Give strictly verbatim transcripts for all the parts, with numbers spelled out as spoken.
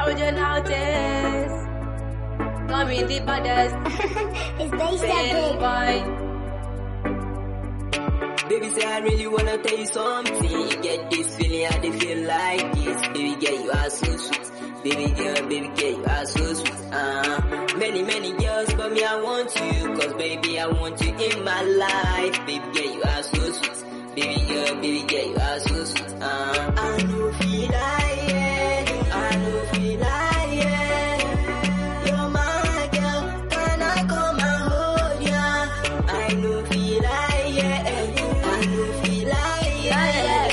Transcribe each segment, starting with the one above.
original taste. Come in the baddest. It's based on boy. Baby, say I really wanna tell you something. You get this feeling, I dey feel like this. Baby girl, you are so sweet. Baby girl, baby girl, you are so sweet. Uh, many, many girls, but me, I want you. Cause baby, I want you in my life. Baby girl, you are so sweet. Baby girl, baby girl, you are so sweet. Uh, I know feel like, yeah. I know feel like, yeah. You're my girl, can I come and hold ya? I know feel like, yeah. I know feel like, yeah.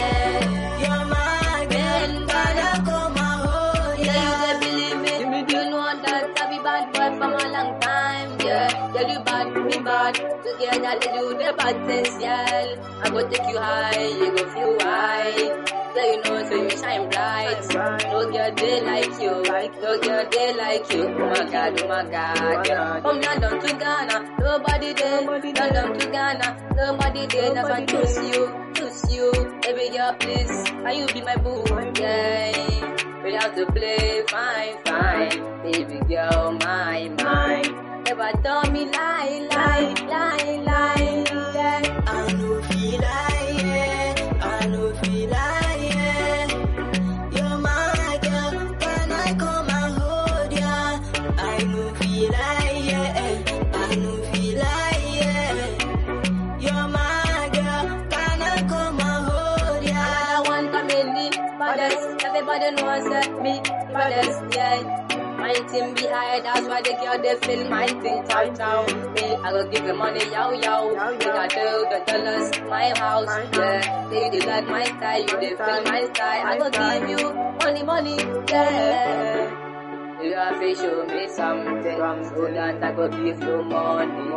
You're my girl, can I come and hold ya? Yeah, you believe me. You know that I be bad boy from a long time. Yeah, yeah, you bad, me bad. Together they do the bad things, yeah. I go take you high, you go feel high. So you know, so you shine bright. No girl they like you, no girl they like you. Oh my God, oh my God, yeah. From London to Ghana, nobody there. London to Ghana, nobody there. Never choose you, choose you. Baby girl, please, can you be my boo? Yeah, we have to play fine, fine. Baby girl, my, mine. Never tell me lie, lie, lie, lie, yeah. I know feel like, yeah. I know feel like, yeah. You're my girl, can I come and hold ya? I know feel like, yeah. I know feel like, yeah. You're my girl, can I come and hold ya? Another one coming in, baddest. Everybody knows that me, baddest, yeah. My team behind, that's why they girl they feel my thing, chow chow. Me, I go give them money, yow yow. You got to the dollars, my house, yeah. They they like my style, you they feel my style. I go give you money, money, yeah. You have to show me something, so that I go give you money.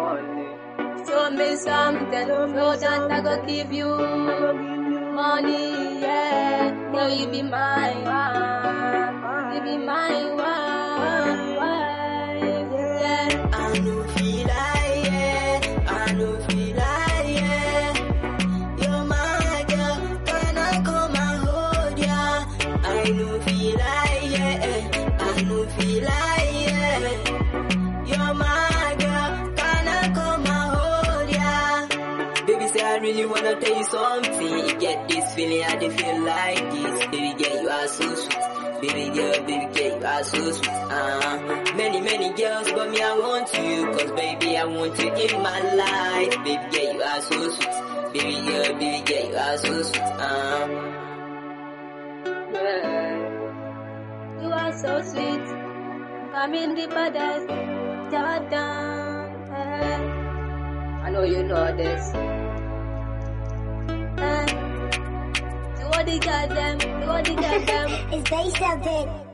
Show me something, so that I go give you money, yeah. Girl, you be mine, you be mine, wife, yeah. I know feel like, yeah. I know feel like, yeah. You're my girl, can I come and hold ya? I know feel like, yeah. I know feel like, yeah. You're my girl, can I come and hold ya? Baby, say I really wanna tell you something. You get this feeling, I dey feel like this. Baby girl, you are so sweet. Baby girl, baby girl, you are so sweet. Uh, many, many girls, but me, I want you. Cause baby, I want you in my life. Baby girl, you are so sweet. Baby girl, baby girl, you are so sweet. Uh, Yeah. You are so sweet. Come in the baddest. Da da. Eh. I know you know this. Eh. Do what they got them. Do what they got them. It's based on